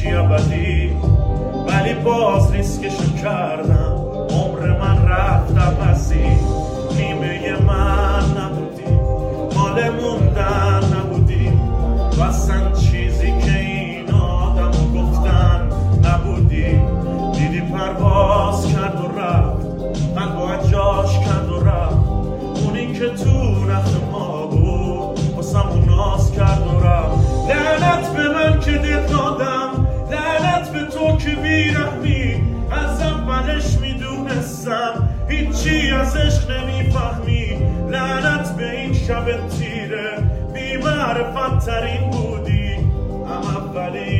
چی ابدی، ولی باز ریسکشو کردم. عمر من رفت عباسی، نیمه من نبودی، مال موندن نبودی، و اصلا چیزی که این آدمو گفتن نبودی. دیدی پرواز کرد و رفت، قلب جاش کرد و رفت، اونی که تو نخت ما بود واسمون ناز کرد و رفت. لعنت به من که دل دادم، لعنت به تو که بیرحمی، از اولش میدونستم هیچی از عشق نمیفهمی. لعنت به این شب تیره، بی معرفت ترین بودی، اولین